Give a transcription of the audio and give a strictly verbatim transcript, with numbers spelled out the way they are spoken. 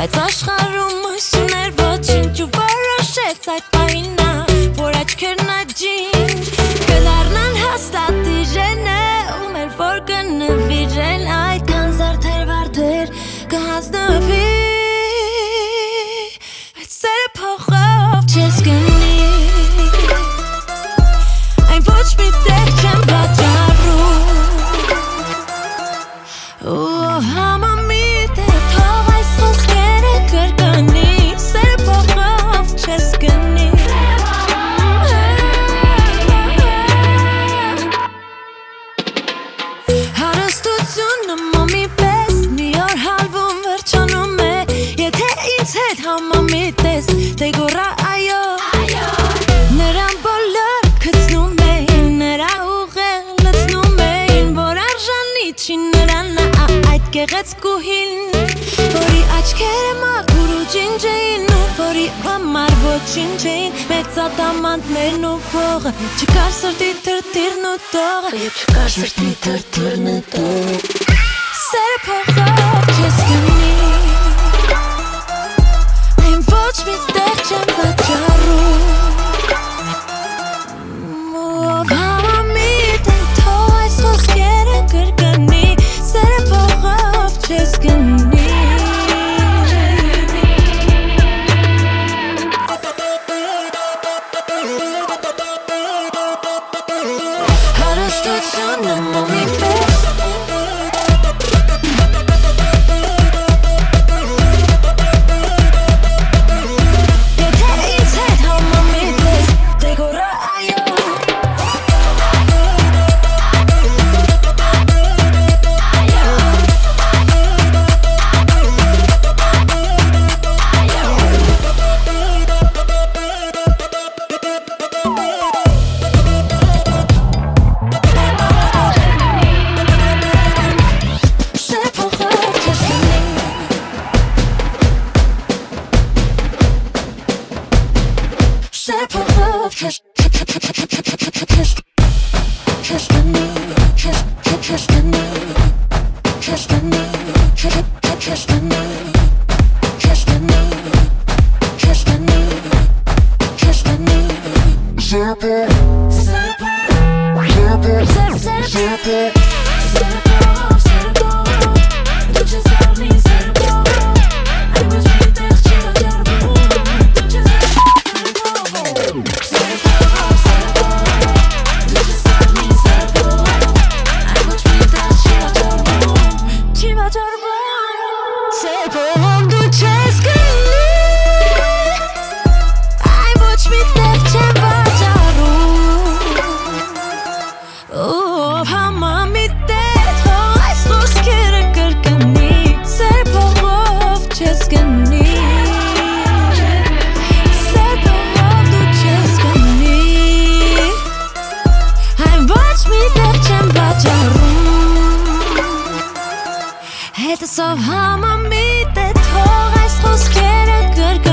Բայց աշխարհում ուսուներ ոչինչ ու որոշեց այդ պահինա, որ աչքերն աջին կդառնան հաստատ իրենը ու մեր որ կնվիրեն այդքան զարդեր վարդեր կհանձնվի Բայց սերը փոխով չես գնի Այն ոչ մի տեղ չեմ վաճառում ու համամիտ է թող այս խոսքերը կրկնի Սերը փոխով չես գնի Հարստությունը մամի պես մի օր հալվում վերջանում է Եթե ինձ հետ համամիտ ես թե գոռա այո Նրան բոլոր գցնում էին նրա ուղեղ լցնում էին որ արժանի չի նրան այդ գեղեցկուհին Որի աչքերը մաքուր ու ջինջ էին ու որի համար ոչինչ էին մեծադամանդներն ու փողը Չկար սրտի թրթիրն ու տողը Չկար սրտի թրթիրն ու տողը Սերը փոխով չես գնի Այն ոչ մի տեղ չեմ վաճառում Ով համամիտ է թող այս խոսքերը կրկնի Սերը փոխով չես գնի Հարստությունը մամի պես Sերը փոխով չես Չես գնի Չես գնի Չես գնի Չես գնի Չես գնի Չես գնի Չես գնի Սերը փոխ Սերը փոխ Սերը փոխ Սերը փոխ Սերը փոխ Դու չես արնի սերը փոխ Այն ոչ մի տեղ չի վաճառվում Դու չես Հետս ով համամիտ է թող այս խոսքերը կրկնի